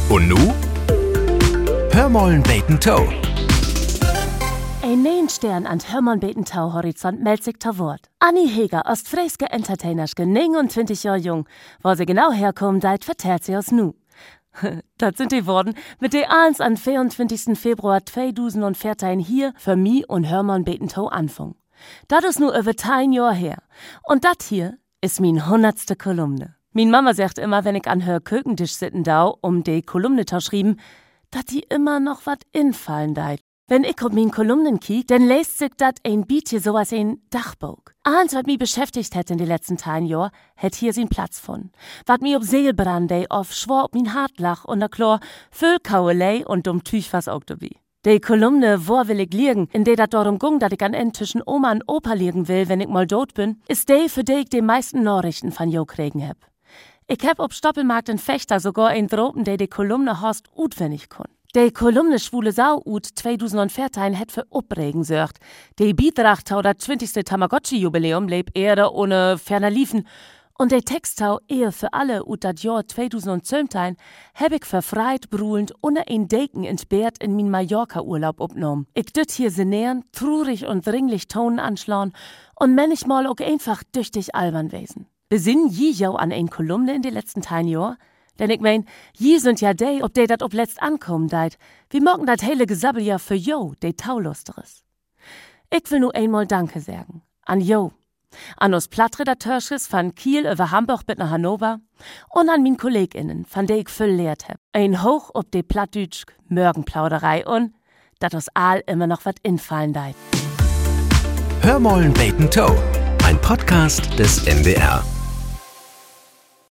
Und nu? Hörmollen beten Toe. Ein Neonstern an Hörmollen-beten-Tau-Horizont meldet sich zu Wort. Annie Heger, ostfriesige Entertainerske, 29 Jahre jung, wo sie genau herkommen, deit vertellt sie aus nu. Das sind die Worten, mit der eins am 24. Februar 2014 hier für mich und Hörmollen-beten-Tau anfang. Das ist nur über 10 Jahre her. Und das hier ist min 100. Kolumne. Min Mama sagt immer, wenn ich an her Kökentisch sitten dau, die Kolumne zu schreiben, dass die immer noch wat infallen deit. Wenn ich auf min Kolumnen kiek, dann lest sich dat ein Bietje so als ein Dachbuch. Eins, wat mich beschäftigt hätt in die letzten 10 Jahr, hätt hier sin Platz von. Wat mi ob Seel brandei, auf schwor ob min Hart lach und der Chlor, Füllkauelei und dumm Tüch was auch dabei. Die Kolumne, wo will ich liegen, in der dat darum gung, dat ich an en zwischen Oma und Opa liegen will, wenn ich mal tot bin, ist die, für die ich die meisten Nachrichten von jo kriegen heb. Ich hab ob Stoppelmarkt in Fechter sogar ein Dropen, der die Kolumne Horst utwendig kon. Die Kolumne Schwule Sau ut 2014 hätt für Opregen sorgt. Die Beitrag tau das 20. Tamagotchi-Jubiläum lebt Erde ohne ferner Liefen. Und der Texttau Ehe für alle ut dat Jahr 2017 hab ich verfreit brüllend unter ein Deken ins Bett in min Mallorca-Urlaub opnommen. Ich düt hier senären, trurig und dringlich Tonen anschlauen und manchmal auch einfach düchtig albern wesen. Besinn je jau an ein Kolumne in die letzten 10 Jahr? Denn ich mein, je sind ja die, ob die dat ob letzt ankommen deit. Wie morgen dat hele Gesabbel ja für jo, de Taulusteres. Ich will nur einmal Danke sagen. An jo. An uns Plattredakteurschis von Kiel über Hamburg bis nach Hannover und an min KollegInnen, von der ich viel lehrt hab. Ein Hoch ob de Plattdütsch Mörgenplauderei und dat uns all immer noch wat infallen deit. Hörmollen beten Toe. Ein Podcast des NDR.